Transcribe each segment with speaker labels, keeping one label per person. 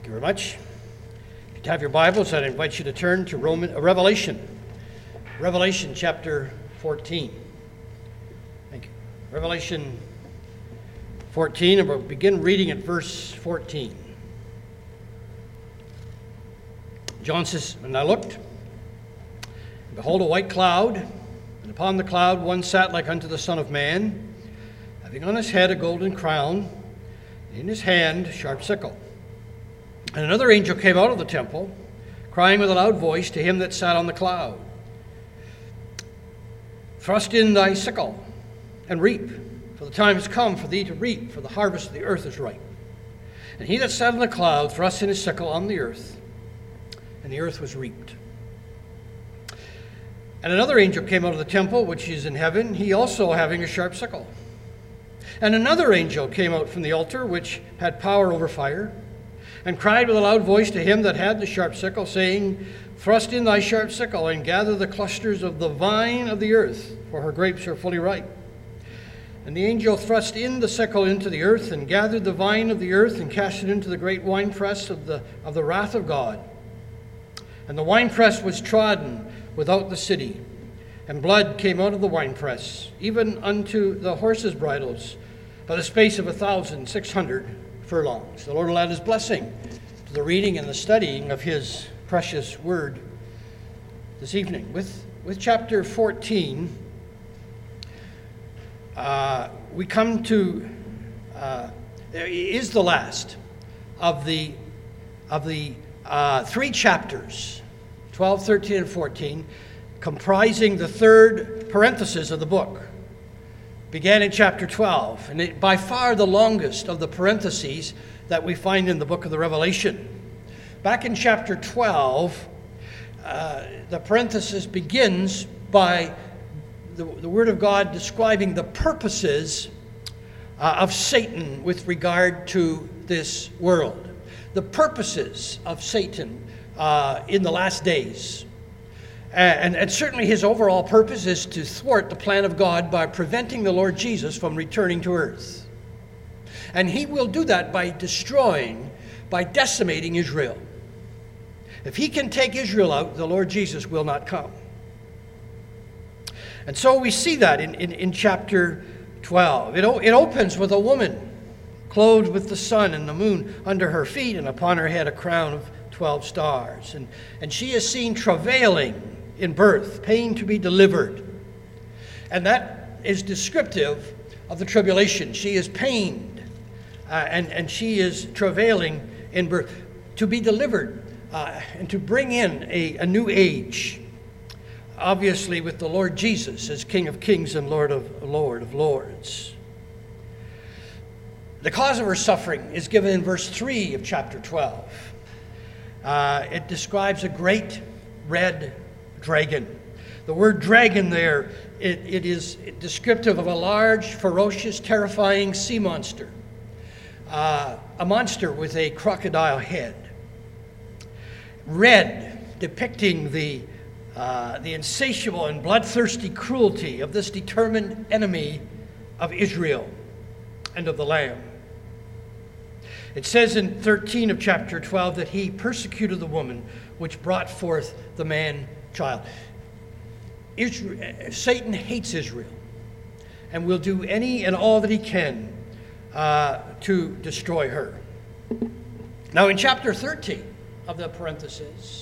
Speaker 1: you very much. If you have your Bibles, I'd invite you to turn to Revelation. Revelation chapter 14. Thank you. Revelation 14, and we'll begin reading at verse 14. John says, "And I looked, and behold, a white cloud, and upon the cloud one sat like unto the Son of Man, having on his head a golden crown, and in his hand a sharp sickle. And another angel came out of the temple, crying with a loud voice to him that sat on the cloud, Thrust in thy sickle, and reap, for the time is come for thee to reap, for the harvest of the earth is ripe. And he that sat on the cloud thrust in his sickle on the earth, and the earth was reaped. And another angel came out of the temple, which is in heaven, he also having a sharp sickle. And another angel came out from the altar, which had power over fire, and cried with a loud voice to him that had the sharp sickle, saying, Thrust in thy sharp sickle, and gather the clusters of the vine of the earth, for her grapes are fully ripe. And the angel thrust in the sickle into the earth, and gathered the vine of the earth, and cast it into the great winepress of the wrath of God. And the winepress was trodden without the city, and blood came out of the winepress, even unto the horses' bridles, by the space of 1,600 furlongs. The Lord will add his blessing to the reading and the studying of his precious word this evening. With chapter 14, we come to is the last of the three chapters, 12, 13, and 14, comprising the third parenthesis of the book. Began in chapter 12, and by far the longest of the parentheses that we find in the book of the Revelation. Back in chapter 12, the parenthesis begins by the Word of God describing the purposes of Satan with regard to this world. The purposes of Satan in the last days. And certainly his overall purpose is to thwart the plan of God by preventing the Lord Jesus from returning to earth. And he will do that by decimating Israel. If he can take Israel out, the Lord Jesus will not come. And so we see that in chapter 12. It opens with a woman clothed with the sun and the moon under her feet, and upon her head a crown of 12 stars. And she is seen travailing in birth, pain to be delivered. And that is descriptive of the tribulation. She is pained, and she is travailing in birth, to be delivered, and to bring in a new age, obviously with the Lord Jesus as King of Kings and Lord of Lords. The cause of her suffering is given in verse 3 of chapter 12. It describes a great red dragon. The word dragon there, it is descriptive of a large, ferocious, terrifying sea monster. A monster with a crocodile head. Red, depicting the insatiable and bloodthirsty cruelty of this determined enemy of Israel and of the Lamb. It says in 13 of chapter 12 that he persecuted the woman which brought forth the man-child. Satan hates Israel and will do any and all that he can to destroy her. Now in chapter 13 of the parenthesis,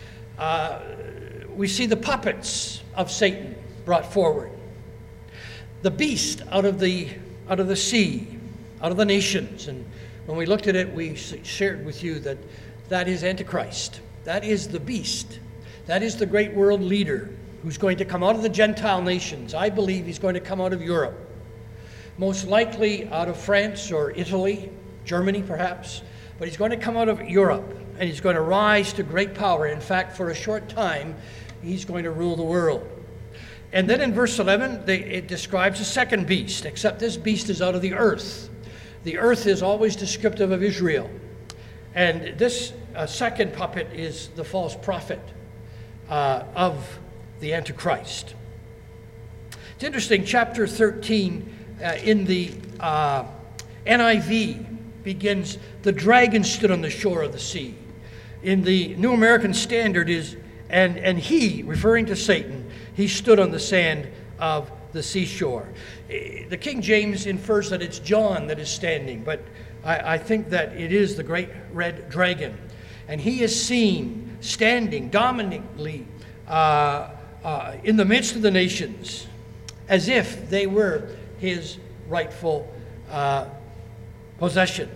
Speaker 1: we see the puppets of Satan brought forward. The beast out of the sea, out of the nations. And when we looked at it, we shared with you that is Antichrist. That is the beast. That is the great world leader who's going to come out of the Gentile nations. I believe he's going to come out of Europe. Most likely out of France or Italy, Germany perhaps. But he's going to come out of Europe, and he's going to rise to great power. In fact, for a short time, he's going to rule the world. And then in verse 11, it describes a second beast, except this beast is out of the earth. The earth is always descriptive of Israel. And this second puppet is the false prophet of the Antichrist. It's interesting, chapter 13 in the NIV begins, the dragon stood on the shore of the sea. In the New American Standard is, and he, referring to Satan, he stood on the sand of the seashore. The King James infers that it's John that is standing, but I think that it is the great red dragon. And he is seen standing dominantly in the midst of the nations, as if they were his rightful possession.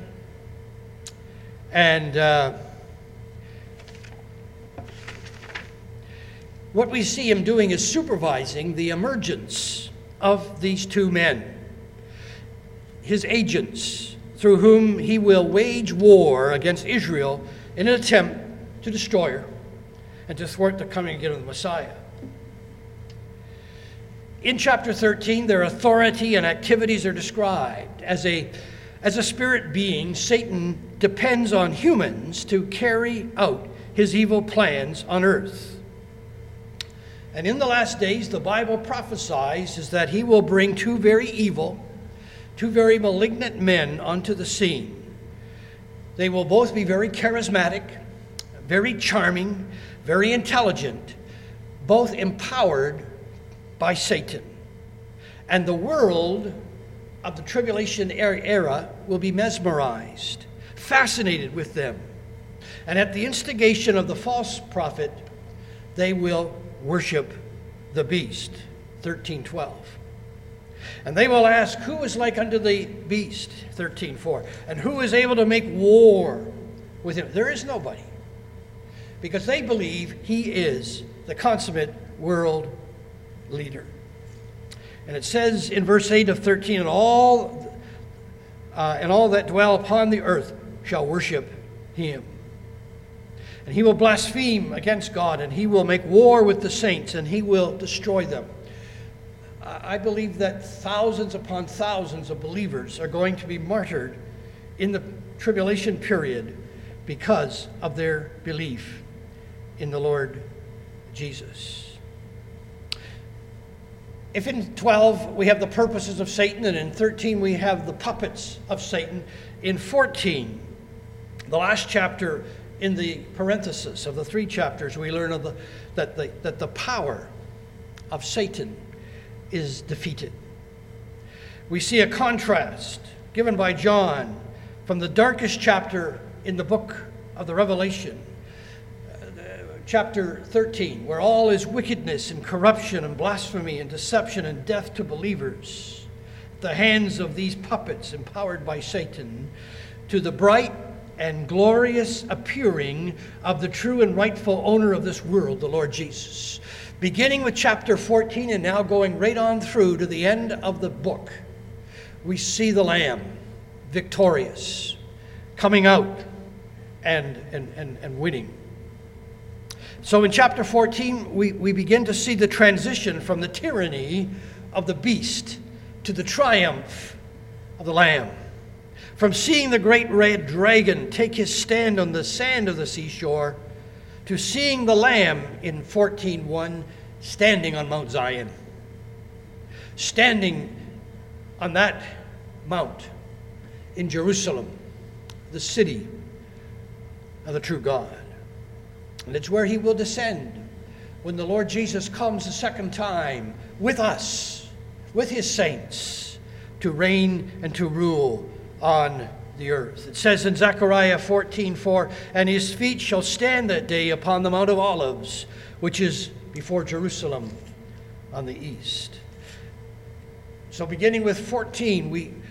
Speaker 1: And what we see him doing is supervising the emergence of these two men, his agents, through whom he will wage war against Israel in an attempt to destroy her and to thwart the coming again of the Messiah. In chapter 13, their authority and activities are described. As a spirit being, Satan depends on humans to carry out his evil plans on earth. And in the last days, the Bible prophesies is that he will bring two very evil, two very malignant men onto the scene. They will both be very charismatic, very charming, very intelligent, both empowered by Satan. And the world of the tribulation era will be mesmerized, fascinated with them. And at the instigation of the false prophet, they will worship the beast. 13:12. And they will ask, who is like unto the beast? 13:4. And who is able to make war with him? There is nobody. Because they believe he is the consummate world leader. And it says in verse 8 of 13, and all that dwell upon the earth shall worship him. And he will blaspheme against God, and he will make war with the saints, and he will destroy them. I believe that thousands upon thousands of believers are going to be martyred in the tribulation period because of their belief in the Lord Jesus. If in 12 we have the purposes of Satan, and in 13 we have the puppets of Satan, in 14, the last chapter in the parenthesis of the 3 chapters, we learn of that the power of Satan is defeated. We see a contrast given by John from the darkest chapter in the book of the Revelation, chapter 13, where all is wickedness and corruption and blasphemy and deception and death to believers, the hands of these puppets empowered by Satan, to the bright and glorious appearing of the true and rightful owner of this world, the Lord Jesus. Beginning with chapter 14 and now going right on through to the end of the book, we see the Lamb victorious, coming out and winning. So in chapter 14, we begin to see the transition from the tyranny of the beast to the triumph of the Lamb. From seeing the great red dragon take his stand on the sand of the seashore to seeing the Lamb in 14:1 standing on Mount Zion. Standing on that mount in Jerusalem, the city of the true God. And it's where he will descend when the Lord Jesus comes the second time with us, with his saints, to reign and to rule on the earth. It says in Zechariah 14:4, and his feet shall stand that day upon the Mount of Olives, which is before Jerusalem on the east. So beginning with 14,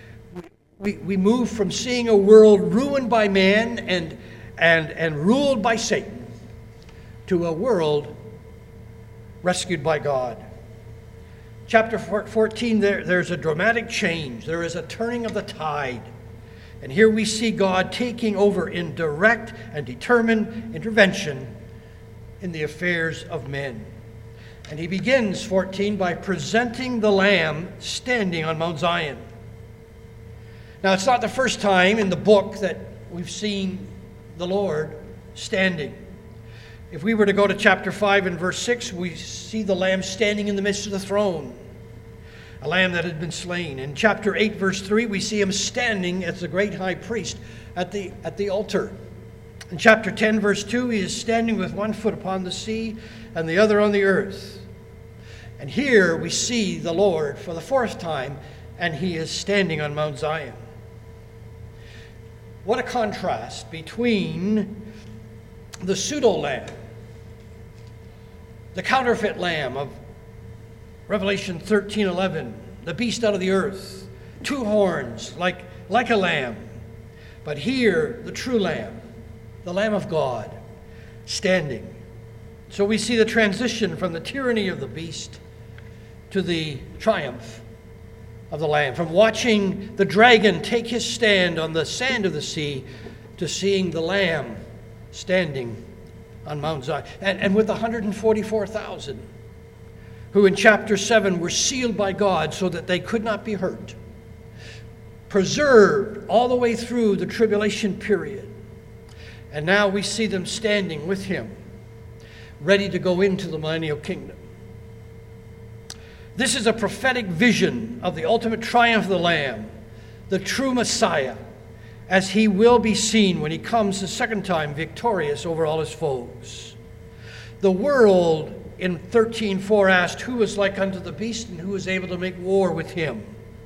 Speaker 1: we move from seeing a world ruined by man and ruled by Satan to a world rescued by God. Chapter 14, there's a dramatic change. There is a turning of the tide. And here we see God taking over in direct and determined intervention in the affairs of men. And he begins, 14, by presenting the Lamb standing on Mount Zion. Now, it's not the first time in the book that we've seen the Lord standing. If we were to go to chapter 5 and verse 6, we see the Lamb standing in the midst of the throne. a lamb that had been slain. In chapter 8, verse 3, we see him standing as the great high priest at the altar. In chapter 10, verse 2, he is standing with one foot upon the sea and the other on the earth. And here we see the Lord for the fourth time, and he is standing on Mount Zion. What a contrast between the pseudo-lamb, the counterfeit lamb of Revelation 13:11, the beast out of the earth, two horns like a lamb. But here, the true lamb, the Lamb of God, standing. So we see the transition from the tyranny of the beast to the triumph of the Lamb. From watching the dragon take his stand on the sand of the sea to seeing the Lamb standing on Mount Zion. And with 144,000 who in chapter 7 were sealed by God so that they could not be hurt, preserved all the way through the tribulation period. And now we see them standing with him, ready to go into the millennial kingdom. This is a prophetic vision of the ultimate triumph of the Lamb, the true Messiah, as he will be seen when he comes the second time victorious over all his foes. The world in 13:4 asked, who was like unto the beast and who was able to make war with him?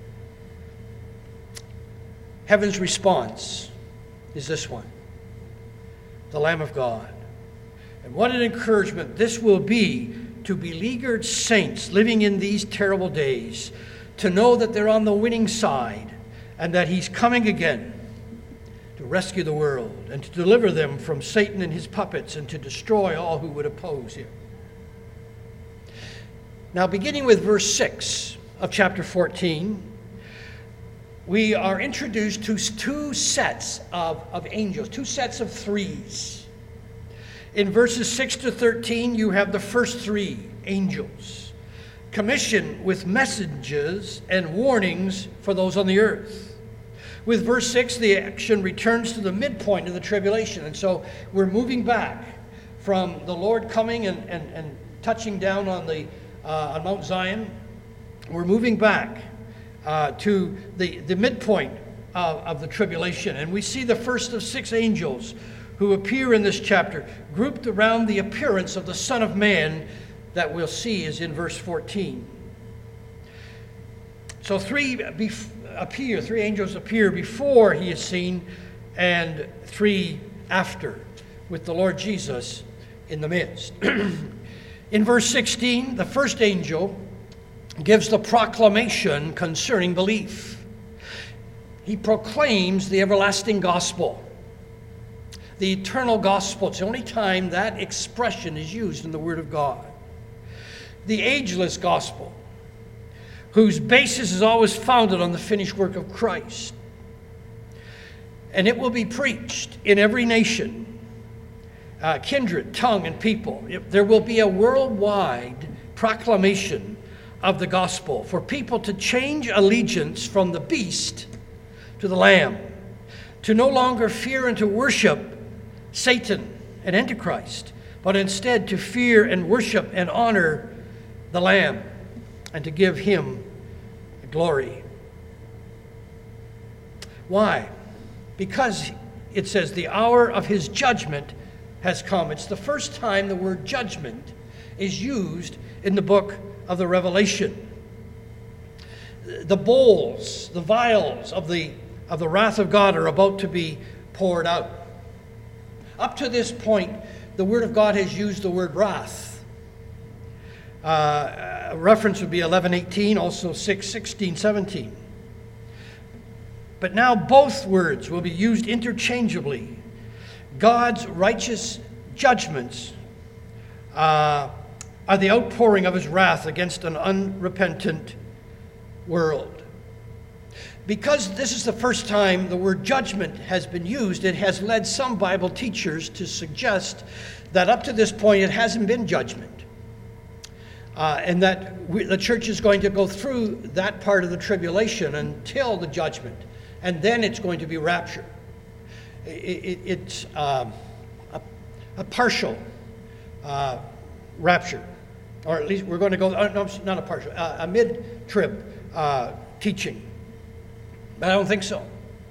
Speaker 1: Heaven's response is this one: the Lamb of God. And what an encouragement this will be to beleaguered saints living in these terrible days, to know that they're on the winning side and that he's coming again to rescue the world and to deliver them from Satan and his puppets and to destroy all who would oppose him. Now, beginning with verse 6 of chapter 14, we are introduced to two sets of angels, two sets of threes. In verses 6 to 13, you have the first three angels, commissioned with messages and warnings for those on the earth. With verse 6, the action returns to the midpoint of the tribulation. And so we're moving back from the Lord coming and touching down on Mount Zion. We're moving back to the midpoint of the tribulation. And we see the first of six angels who appear in this chapter, grouped around the appearance of the Son of Man that we'll see is in verse 14. So three angels appear before he is seen, and three after, with the Lord Jesus in the midst. In verse 16, the first angel gives the proclamation concerning belief. He proclaims the everlasting gospel, the eternal gospel. It's the only time that expression is used in the Word of God. The ageless gospel, whose basis is always founded on the finished work of Christ. And it will be preached in every nation, kindred, tongue, and people. There will be a worldwide proclamation of the gospel for people to change allegiance from the beast to the Lamb, to no longer fear and to worship Satan and Antichrist, but instead to fear and worship and honor the Lamb and to give him glory. Why? Because it says the hour of his judgment has come. It's the first time the word judgment is used in the book of the Revelation. The bowls, the vials of the wrath of God are about to be poured out. Up to this point, the Word of God has used the word wrath. A reference would be 11:18, also 6:16, 17. But now both words will be used interchangeably. God's righteous judgments are the outpouring of his wrath against an unrepentant world. Because this is the first time the word judgment has been used, it has led some Bible teachers to suggest that up to this point it hasn't been judgment. And that the church is going to go through that part of the tribulation until the judgment. And then it's going to be rapture. It's a partial rapture. Or at least we're going to go, no, not a partial, a mid-trib teaching. But I don't think so.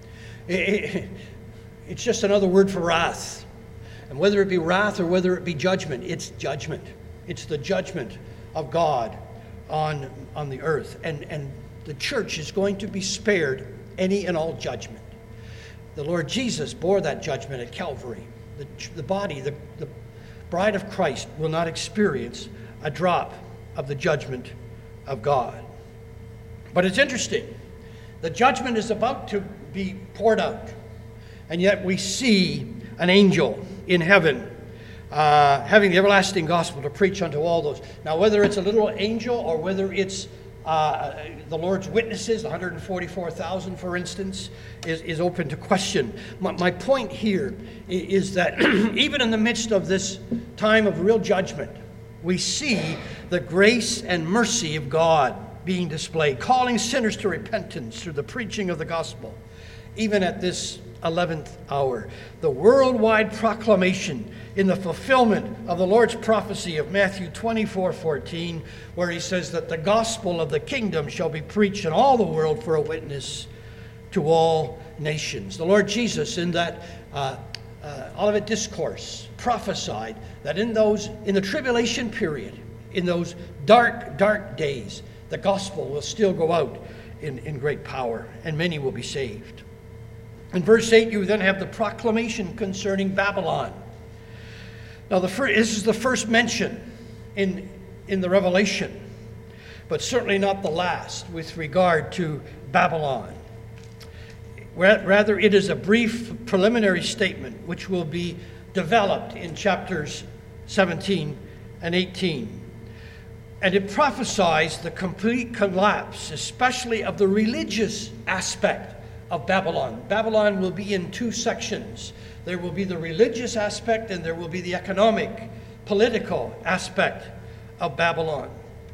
Speaker 1: It's just another word for wrath. And whether it be wrath or whether it be judgment, it's judgment. It's the judgment of God on the earth. And the church is going to be spared any and all judgment. The Lord Jesus bore that judgment at Calvary. The body, the bride of Christ, will not experience a drop of the judgment of God. But it's interesting. The judgment is about to be poured out. And yet we see an angel in heaven having the everlasting gospel to preach unto all those. Now, whether it's a little angel or whether it's the Lord's witnesses, 144,000, for instance, is open to question. My point here is that even in the midst of this time of real judgment, we see the grace and mercy of God being displayed, calling sinners to repentance through the preaching of the gospel, even at this 11th hour. The worldwide proclamation in the fulfillment of the Lord's prophecy of Matthew 24:14, where he says that the gospel of the kingdom shall be preached in all the world for a witness to all nations. The Lord Jesus, in that Olivet Discourse, prophesied that in the tribulation period, in those dark, dark days, the gospel will still go out in great power, and many will be saved. In verse 8, you then have the proclamation concerning Babylon. Now, this is the first mention in the Revelation, but certainly not the last with regard to Babylon. Rather, it is a brief preliminary statement which will be developed in chapters 17 and 18. And it prophesies the complete collapse, especially of the religious aspect of Babylon. Babylon will be in two sections. There will be the religious aspect and there will be the economic, political aspect of Babylon.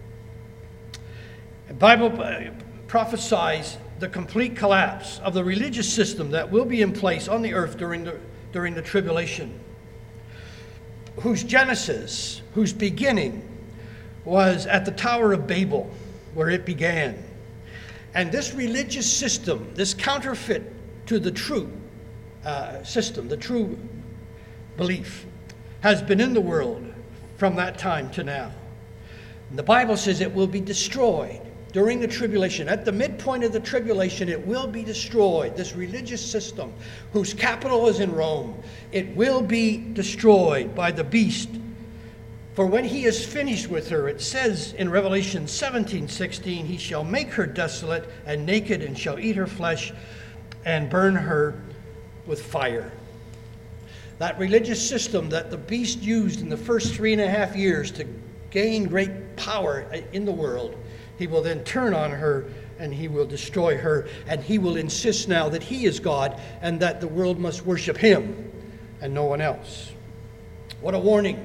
Speaker 1: The Bible prophesies the complete collapse of the religious system that will be in place on the earth during the tribulation, whose genesis, whose beginning was at the Tower of Babel, where it began. And this religious system, this counterfeit to the true system, the true belief, has been in the world from that time to now. And the Bible says it will be destroyed during the tribulation. At the midpoint of the tribulation, it will be destroyed. This religious system, whose capital is in Rome, it will be destroyed by the beast. For when he is finished with her, it says in Revelation 17:16, he shall make her desolate and naked, and shall eat her flesh and burn her with fire. That religious system that the beast used in the first 3.5 years to gain great power in the world, he will then turn on her and he will destroy her, and he will insist now that he is God and that the world must worship him and no one else. What a warning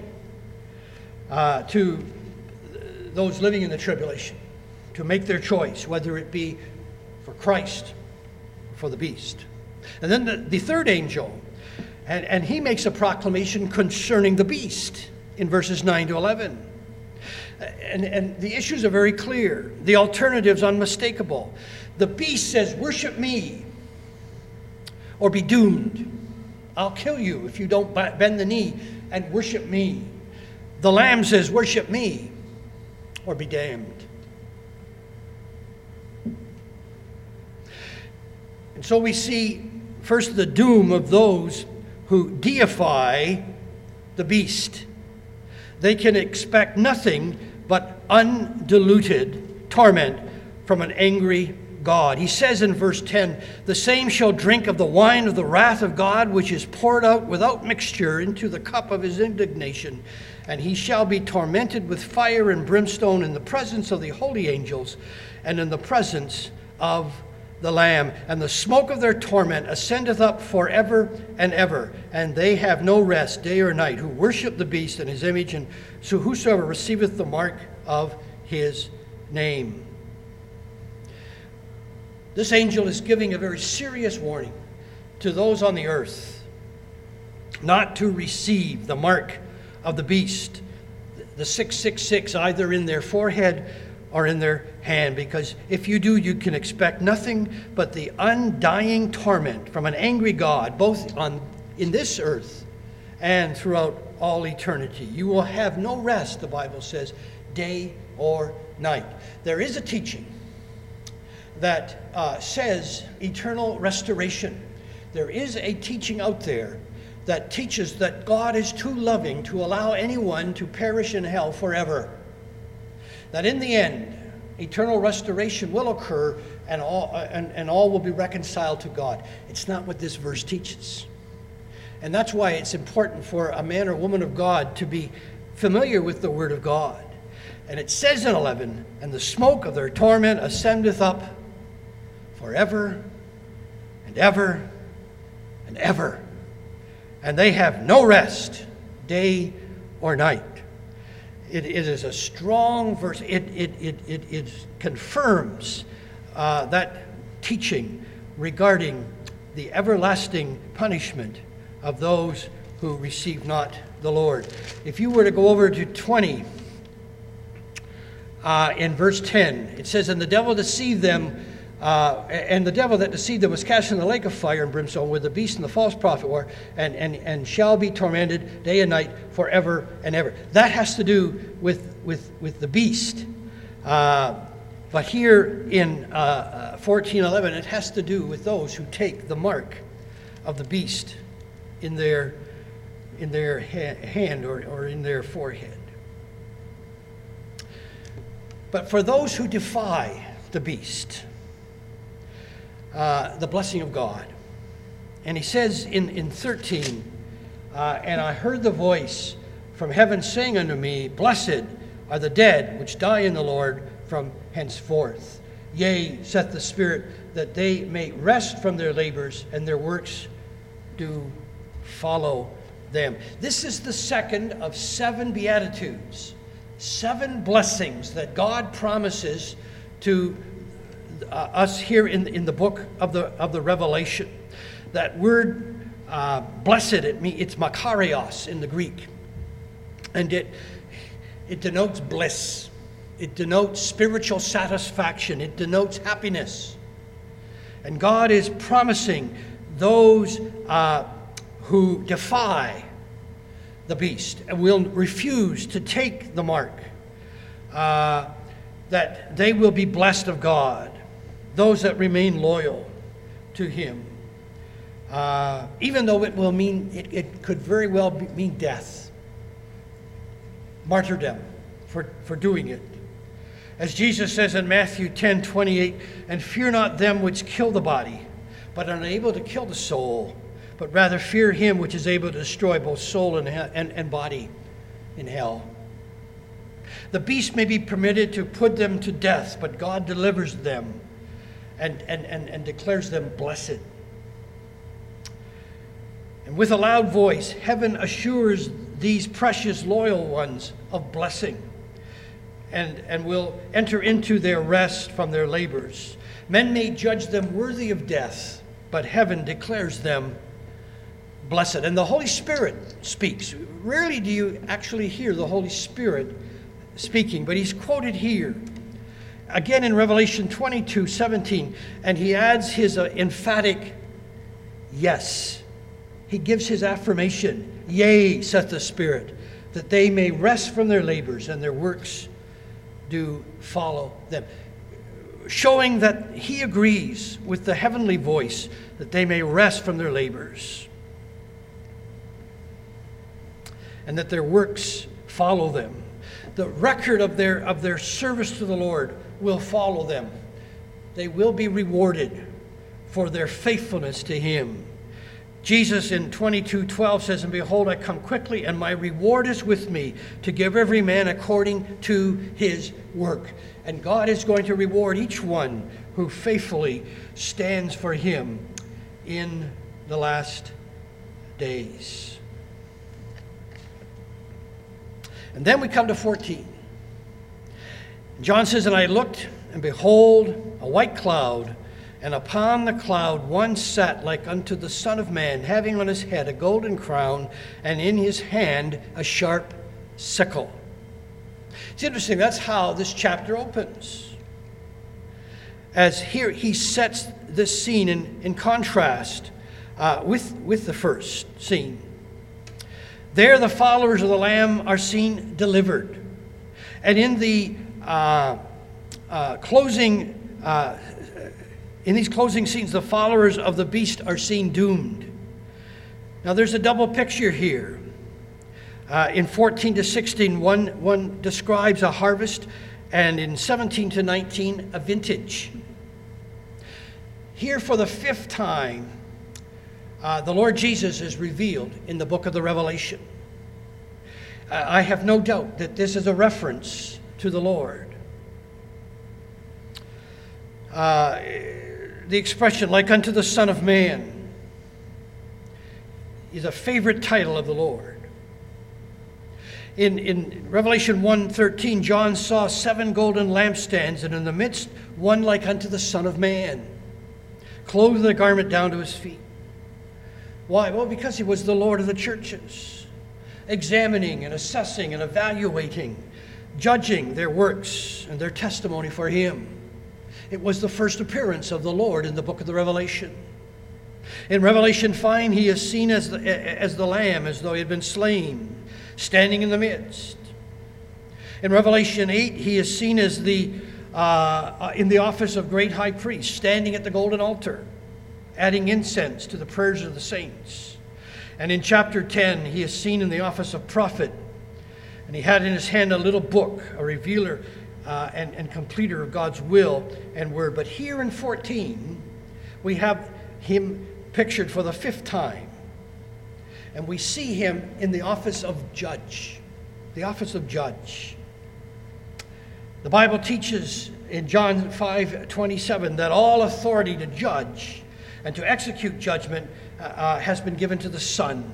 Speaker 1: to those living in the tribulation to make their choice, whether it be for Christ or for the beast. And then the third angel, and he makes a proclamation concerning the beast in verses 9 to 11. And the issues are very clear. The alternative's unmistakable. The beast says, worship me or be doomed. I'll kill you if you don't bend the knee and worship me. The Lamb says, worship me or be damned. And so we see first the doom of those who deify the beast. They can expect nothing but undiluted torment from an angry God. He says in verse 10, the same shall drink of the wine of the wrath of God, which is poured out without mixture into the cup of his indignation. And he shall be tormented with fire and brimstone in the presence of the holy angels and in the presence of the Lamb. And the smoke of their torment ascendeth up forever and ever. And they have no rest day or night, who worship the beast and his image, and so whosoever receiveth the mark of his name. This angel is giving a very serious warning to those on the earth not to receive the mark of the beast, the 666, either in their forehead are in their hand, because if you do, you can expect nothing but the undying torment from an angry God, both in this earth and throughout all eternity. You will have no rest, the Bible says, day or night. There is a teaching that says eternal restoration. There is a teaching out there that teaches that God is too loving to allow anyone to perish in hell forever. That in the end, eternal restoration will occur and all will be reconciled to God. It's not what this verse teaches. And that's why it's important for a man or woman of God to be familiar with the Word of God. And it says in 11, and the smoke of their torment ascendeth up forever and ever and ever. And they have no rest, day or night. It is a strong verse. It confirms that teaching regarding the everlasting punishment of those who receive not the Lord. If you were to go over to 20, in verse 10, it says, and the devil deceived them, and the devil that deceived them was cast in the lake of fire and brimstone, where the beast and the false prophet were, and shall be tormented day and night forever and ever. That has to do with the beast. But here in 14:11, it has to do with those who take the mark of the beast in their hand or in their forehead. But for those who defy the beast, the blessing of God. And he says in 13, and I heard the voice from heaven saying unto me, blessed are the dead which die in the Lord from henceforth. Yea, saith the Spirit, that they may rest from their labors, and their works do follow them. This is the second of 7 beatitudes, 7 blessings that God promises to us here in the book of the Revelation. That word blessed, it's makarios in the Greek, and it denotes bliss. It denotes spiritual satisfaction. It denotes happiness. And God is promising those who defy the beast and will refuse to take the mark, that they will be blessed of God. Those that remain loyal to him, even though it will mean, it could very well mean death, martyrdom for doing it. As Jesus says in Matthew 10:28, and fear not them which kill the body, but are unable to kill the soul, but rather fear him which is able to destroy both soul and body in hell. The beast may be permitted to put them to death, but God delivers them and declares them blessed. And with a loud voice, heaven assures these precious loyal ones of blessing, and will enter into their rest from their labors. Men may judge them worthy of death, but heaven declares them blessed. And the Holy Spirit speaks. Rarely do you actually hear the Holy Spirit speaking, but he's quoted here. Again in Revelation 22:17, and he adds his emphatic yes. He gives his affirmation, yea, saith the Spirit, that they may rest from their labors, and their works do follow them. Showing that he agrees with the heavenly voice, that they may rest from their labors, and that their works follow them. The record of their service to the Lord will follow them. They will be rewarded for their faithfulness to him. Jesus in 22:12 says, and behold, I come quickly, and my reward is with me, to give every man according to his work. And God is going to reward each one who faithfully stands for him in the last days. And then we come to 14. John says, and I looked, and behold, a white cloud, and upon the cloud one sat like unto the Son of Man, having on his head a golden crown, and in his hand a sharp sickle. It's interesting, that's how this chapter opens. As here he sets this scene in contrast with the first scene. There the followers of the Lamb are seen delivered. And in the in these closing scenes, the followers of the beast are seen doomed. Now there's a double picture here. In 14 to 16, one describes a harvest, and in 17 to 19, a vintage. Here for the fifth time, the Lord Jesus is revealed in the book of the Revelation. I have no doubt that this is a reference to the Lord. The expression, like unto the Son of Man, is a favorite title of the Lord. In Revelation 1:13, John saw 7 golden lampstands, and in the midst one like unto the Son of Man, clothed with a garment down to his feet. Why? Well, because he was the Lord of the churches, examining and assessing and evaluating, judging their works and their testimony for him. It was the first appearance of the Lord in the book of the Revelation. In Revelation 5, he is seen as the Lamb, as though he had been slain, standing in the midst. In Revelation 8, he is seen as in the office of great high priest, standing at the golden altar, adding incense to the prayers of the saints. And in chapter 10, he is seen in the office of prophet, and he had in his hand a little book, a revealer and completer of God's will and word. But here in 14, we have him pictured for the fifth time. And we see him in the office of judge. The office of judge. The Bible teaches in John 5:27 that all authority to judge and to execute judgment has been given to the Son.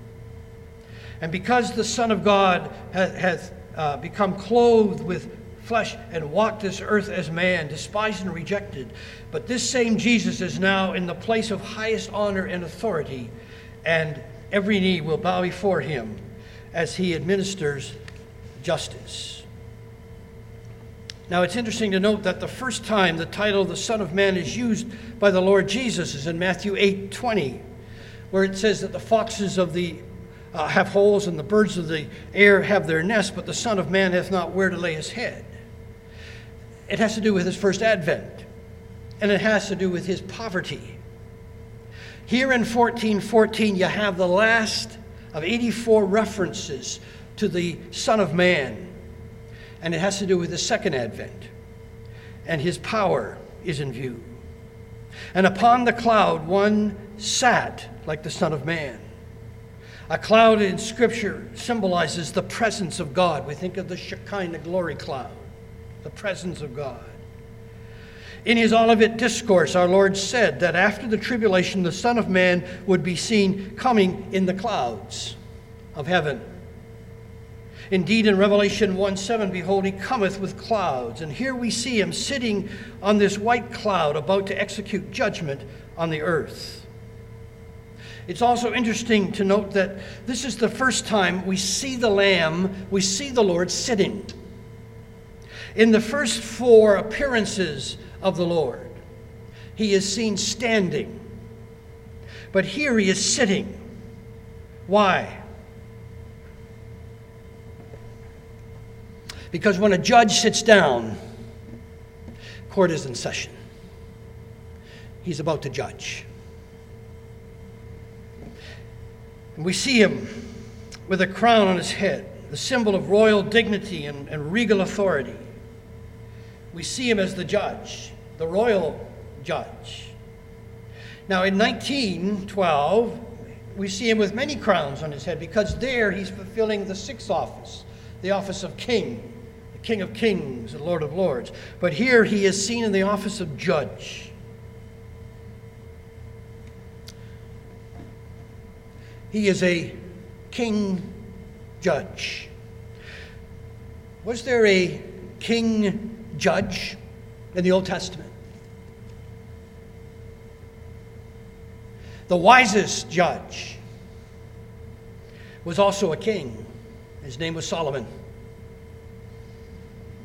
Speaker 1: And because the Son of God has become clothed with flesh and walked this earth as man, despised and rejected, but this same Jesus is now in the place of highest honor and authority, and every knee will bow before him as he administers justice. Now it's interesting to note that the first time the title of the Son of Man is used by the Lord Jesus is in Matthew 8:20, where it says that the foxes of the have holes and the birds of the air have their nests, but the Son of Man hath not where to lay his head. It has to do with his first advent, and it has to do with his poverty. Here in 14:14, you have the last of 84 references to the Son of Man, and it has to do with his second advent, and his power is in view. And upon the cloud one sat like the Son of Man. A cloud in Scripture symbolizes the presence of God. We think of the Shekinah glory cloud, the presence of God. In his Olivet Discourse, our Lord said that after the tribulation, the Son of Man would be seen coming in the clouds of heaven. Indeed, in Revelation 1:7, behold, he cometh with clouds. And here we see him sitting on this white cloud, about to execute judgment on the earth. It's also interesting to note that this is the first time we see the Lamb, we see the Lord sitting. In the first 4 appearances of the Lord, he is seen standing. But here he is sitting. Why? Because when a judge sits down, court is in session. He's about to judge. And we see him with a crown on his head, the symbol of royal dignity and regal authority. We see him as the judge, the royal judge. Now in 19:12, we see him with many crowns on his head, because there he's fulfilling the 6th office, the office of king, the King of Kings and Lord of Lords. But here he is seen in the office of judge. He is a king judge. Was there a king judge in the Old Testament? The wisest judge was also a king. His name was Solomon.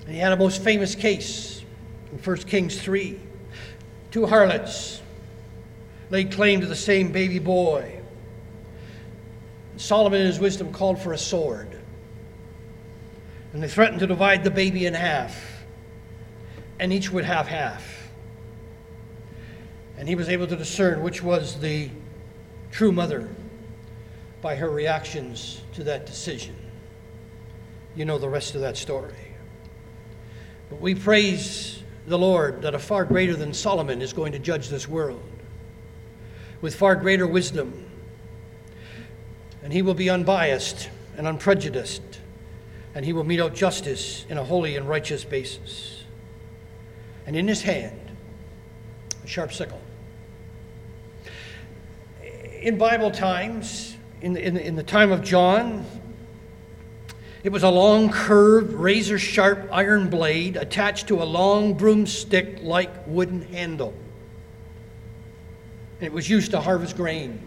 Speaker 1: And he had a most famous case in 1 Kings 3. Two harlots laid claim to the same baby boy. Solomon in his wisdom called for a sword. And they threatened to divide the baby in half. And each would have half. And he was able to discern which was the true mother by her reactions to that decision. You know the rest of that story. But we praise the Lord that a far greater than Solomon is going to judge this world with far greater wisdom. And he will be unbiased and unprejudiced, and he will mete out justice in a holy and righteous basis. And in his hand, a sharp sickle. In Bible times, in the time of John, it was a long, curved, razor-sharp iron blade attached to a long broomstick-like wooden handle. And it was used to harvest grain.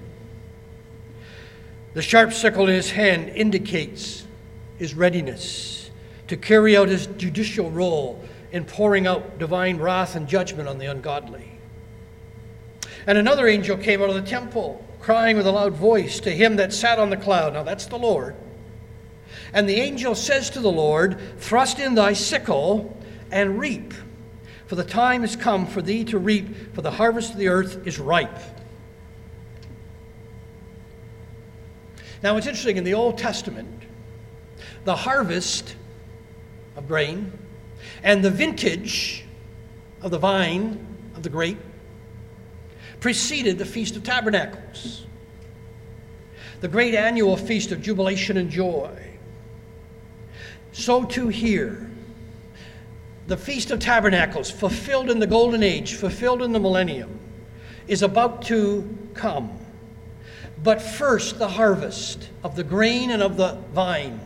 Speaker 1: The sharp sickle in his hand indicates his readiness to carry out his judicial role in pouring out divine wrath and judgment on the ungodly. And another angel came out of the temple, crying with a loud voice to him that sat on the cloud. Now that's the Lord. And the angel says to the Lord, "Thrust in thy sickle and reap, for the time is come for thee to reap, for the harvest of the earth is ripe." Now it's interesting, in the Old Testament, the harvest of grain and the vintage of the vine, of the grape, preceded the Feast of Tabernacles, the great annual feast of jubilation and joy. So too here, the Feast of Tabernacles, fulfilled in the Golden Age, fulfilled in the millennium, is about to come. But first, the harvest of the grain and of the vine.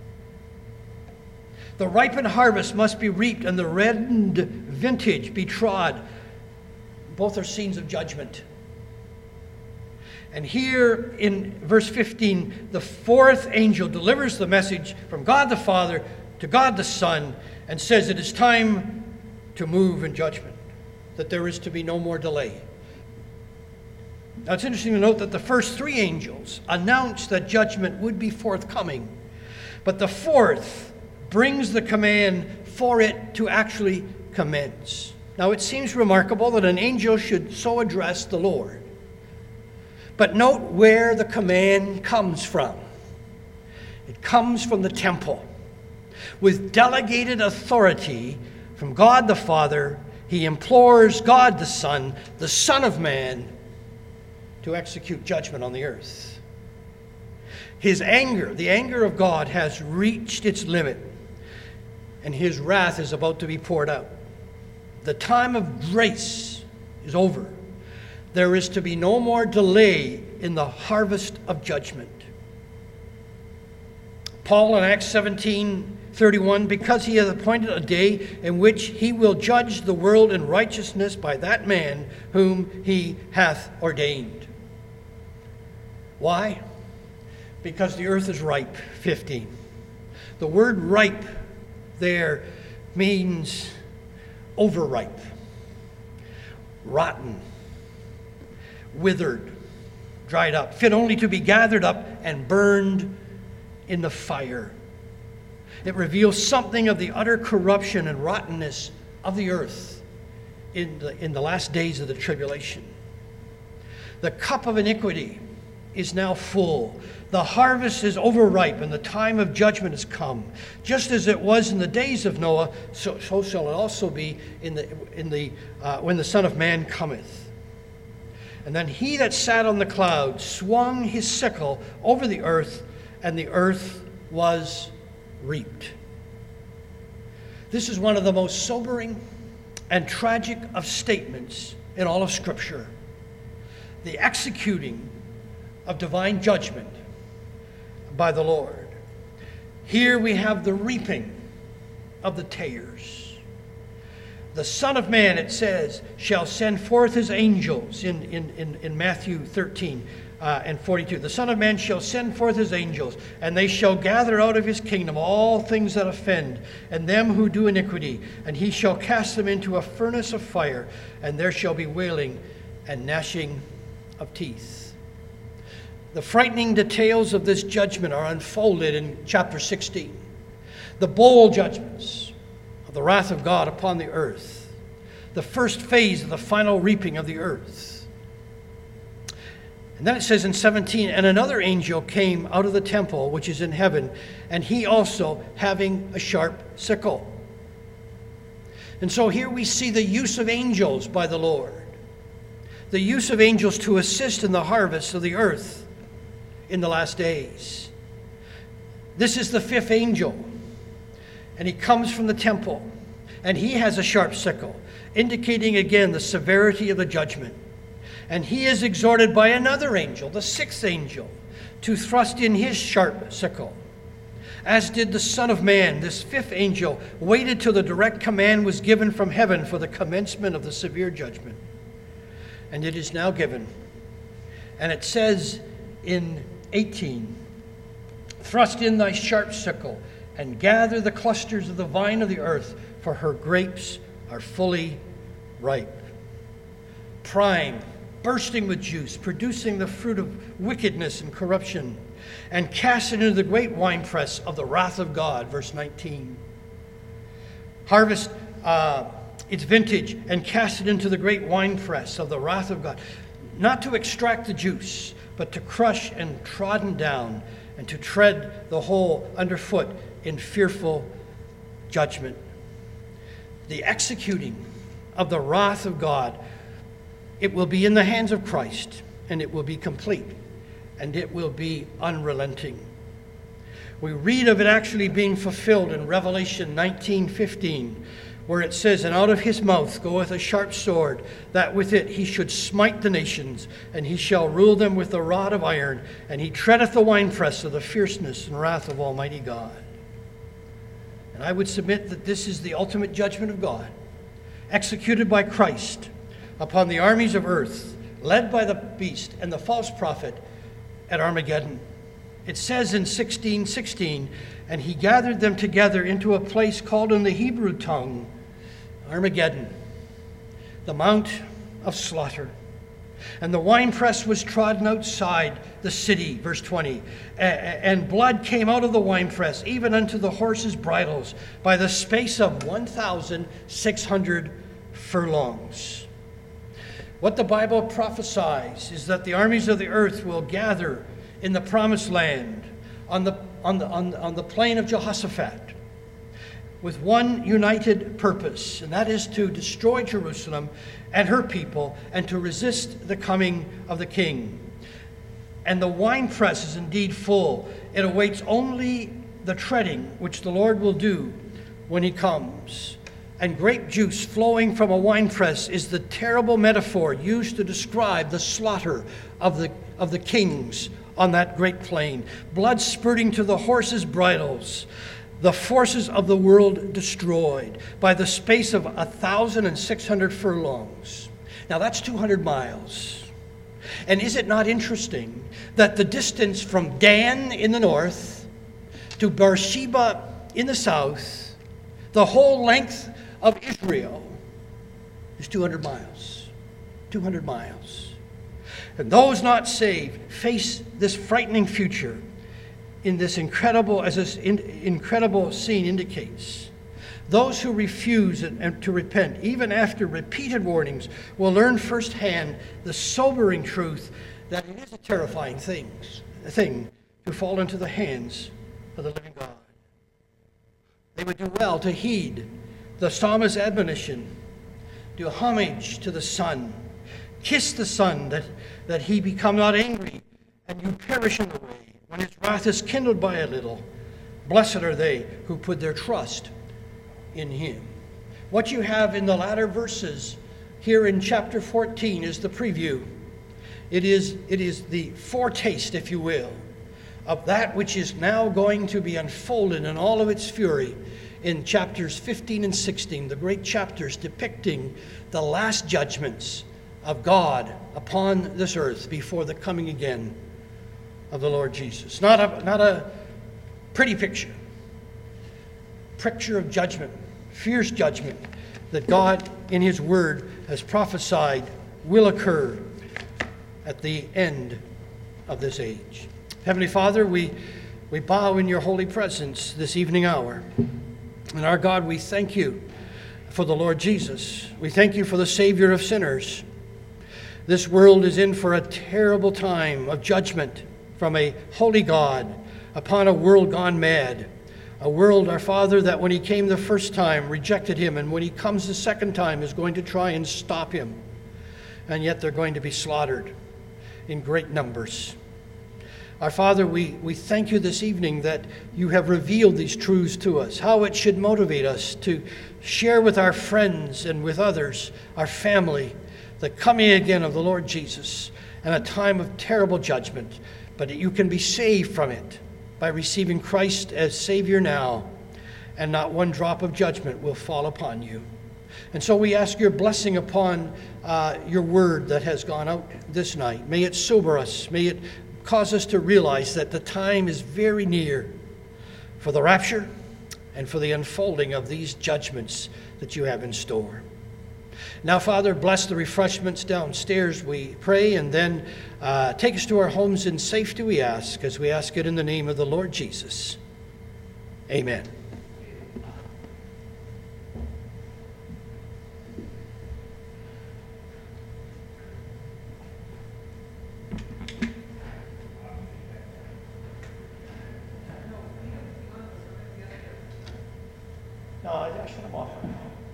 Speaker 1: The ripened harvest must be reaped, and the reddened vintage be trod. Both are scenes of judgment. And here in verse 15, the fourth angel delivers the message from God the Father to God the Son and says it is time to move in judgment, that there is to be no more delay. Now it's interesting to note that the first three angels announced that judgment would be forthcoming, but the fourth brings the command for it to actually commence. Now it seems remarkable that an angel should so address the Lord. But note where the command comes from. It comes from the temple. With delegated authority from God the Father, he implores God the Son of Man, to execute judgment on the earth. His anger, the anger of God, has reached its limit, and his wrath is about to be poured out. The time of grace is over. There is to be no more delay in the harvest of judgment. Paul in Acts 17:31, because he has appointed a day in which he will judge the world in righteousness by that man whom he hath ordained. Why? Because the earth is ripe. 15. The word ripe there means overripe, rotten, withered, dried up, fit only to be gathered up and burned in the fire. It reveals something of the utter corruption and rottenness of the earth in the last days of the tribulation. The cup of iniquity is now full. The harvest is overripe, and the time of judgment has come. Just as it was in the days of Noah, so shall it also be when the Son of Man cometh. And then he that sat on the cloud swung his sickle over the earth, and the earth was reaped. This is one of the most sobering and tragic of statements in all of Scripture. The executing of divine judgment by the Lord. Here we have the reaping of the tares. The Son of Man, it says, shall send forth his angels in Matthew 13 and 42. The Son of Man shall send forth his angels, and they shall gather out of his kingdom all things that offend, and them who do iniquity, and he shall cast them into a furnace of fire, and there shall be wailing and gnashing of teeth. The frightening details of this judgment are unfolded in chapter 16. The bowl judgments of the wrath of God upon the earth. The first phase of the final reaping of the earth. And then it says in 17, and another angel came out of the temple which is in heaven, and he also having a sharp sickle. And so here we see the use of angels by the Lord. The use of angels to assist in the harvest of the earth in the last days. This is the fifth angel, and he comes from the temple, and he has a sharp sickle, indicating again the severity of the judgment. And he is exhorted by another angel, the sixth angel, to thrust in his sharp sickle. As did the Son of Man, this fifth angel waited till the direct command was given from heaven for the commencement of the severe judgment. And it is now given. And it says in 18, thrust in thy sharp sickle, and gather the clusters of the vine of the earth, for her grapes are fully ripe. Prime, bursting with juice, producing the fruit of wickedness and corruption, and cast it into the great winepress of the wrath of God, verse 19. Harvest its vintage, and cast it into the great winepress of the wrath of God, not to extract the juice, but to crush and trodden down, and to tread the whole underfoot in fearful judgment. The executing of the wrath of God, it will be in the hands of Christ, and it will be complete, and it will be unrelenting. We read of it actually being fulfilled in Revelation 19:15, where it says, and out of his mouth goeth a sharp sword, that with it he should smite the nations, and he shall rule them with the rod of iron, and he treadeth the winepress of the fierceness and wrath of Almighty God. And I would submit that this is the ultimate judgment of God, executed by Christ upon the armies of earth, led by the beast and the false prophet at Armageddon. It says in 16:16, and he gathered them together into a place called in the Hebrew tongue Armageddon, the mount of slaughter. And the winepress was trodden outside the city, verse 20, and blood came out of the winepress, even unto the horses' bridles, by the space of 1,600 furlongs. What the Bible prophesies is that the armies of the earth will gather in the promised land on the plain of Jehoshaphat with one united purpose, and that is to destroy Jerusalem and her people and to resist the coming of the king. And the winepress is indeed full. It awaits only the treading which the Lord will do when he comes. And grape juice flowing from a winepress is the terrible metaphor used to describe the slaughter of the kings on that great plain. Blood spurting to the horses' bridles. The forces of the world destroyed by the space of 1,600 furlongs. Now that's 200 miles. And is it not interesting that the distance from Dan in the north to Beersheba in the south, the whole length of Israel is 200 miles. 200 miles. And those not saved face this frightening future in this incredible, as this incredible scene indicates. Those who refuse and to repent, even after repeated warnings, will learn firsthand the sobering truth that it is a terrifying thing to fall into the hands of the living God. They would do well to heed the psalmist's admonition. Do homage to the Son. Kiss the Son, that he become not angry, and you perish in the way, when his wrath is kindled by a little. Blessed are they who put their trust in him. What you have in the latter verses here in chapter 14 is the preview. It is the foretaste, if you will, of that which is now going to be unfolded in all of its fury in chapters 15 and 16, the great chapters depicting the last judgments of God upon this earth before the coming again of the Lord Jesus. Not a pretty picture of judgment, fierce judgment that God in His Word has prophesied will occur at the end of this age. Heavenly Father, we bow in your holy presence this evening hour. And our God, we thank you for the Lord Jesus. We thank you for the Savior of sinners. This world is in for a terrible time of judgment from a holy God upon a world gone mad. A world, our Father, that when He came the first time rejected Him, and when He comes the second time is going to try and stop Him. And yet they're going to be slaughtered in great numbers. Our Father, we thank you this evening that you have revealed these truths to us, how it should motivate us to share with our friends and with others, our family, the coming again of the Lord Jesus and a time of terrible judgment, but that you can be saved from it by receiving Christ as Savior now, and not one drop of judgment will fall upon you. And so we ask your blessing upon your word that has gone out this night. May it sober us. May it cause us to realize that the time is very near for the rapture and for the unfolding of these judgments that you have in store. Now, Father, bless the refreshments downstairs, we pray, and then take us to our homes in safety, we ask, as we ask it in the name of the Lord Jesus. Amen. No, I shut them off.